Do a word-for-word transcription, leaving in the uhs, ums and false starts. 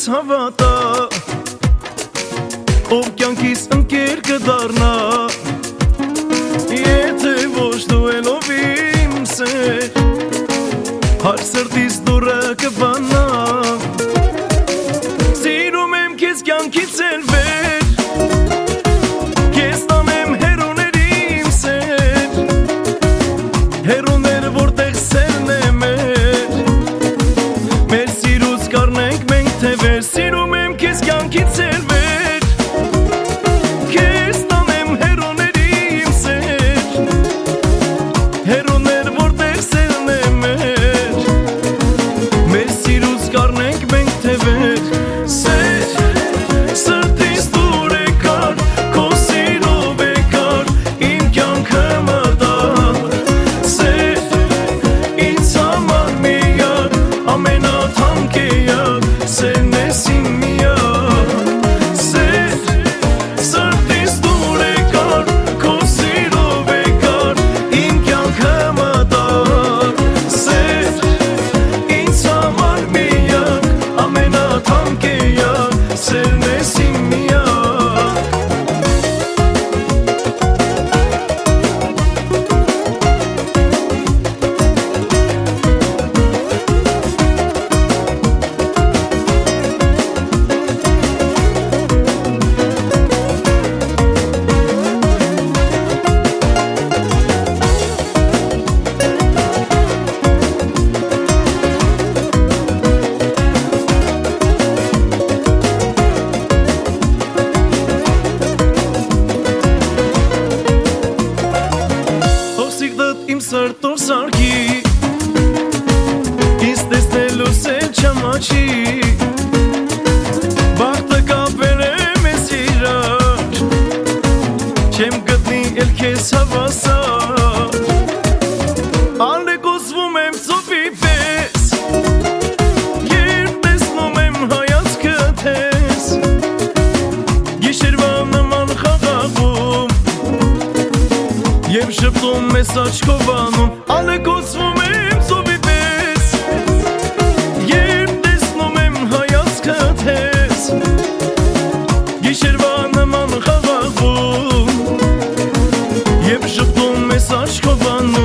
հավատա, ով կյանքիս ընկեր կդառնա, եթե ոչ դու էլ ով իմ սեր, հարկ սրտիս դուռը կբանա, սիրում եմ քեզ կյանքից էլ վեր, քեզ տանեմ հեռուներ իմ սեր, հեռուներ որտեղ սերն է մեր, մեր սիրուց կառնենք մենք թևեր, սիրում եմ քեզ կյանքից էլ վեր, քեզ տանեմ հեռուներ իմ սեր, հեռուներ որտեղ սերն է մեր, մեր սիրուց կառնենք մենք թևեր, սեր, սրտիս դուր եկար, քո սիրով եկար, իմ կյանքը մտար, սեր, ինձ համար միակ, ամենաթանկեյակ, սերն ես իմ միակ, սեր, սրտիս դուր եկար, քո սիրով եկար, իմ կյանքը մտար, սեր, ինձ համար միակ, ամենաթանկեյակ, սերն ես իմ միակ. Իմ սրտով սարքի, ինձ տեսնելուս էլ չամաչի, բախտը կապել է մեզ իրար, չեմ գտնի էլ քեզ հավասար, ալեկոզվում եմ ծովի պես, երբ տեսնում եմ հայացքդ ես, գիշերվա նման խաղաղում, Եվ շպտում ես աչքով անում, ալեկոծվում եմ ծովի պես, երբ տեսնում եմ հայացքդ ես, գիշերվա նման խաղաղում, Եվ շպտում ես աչքով անում,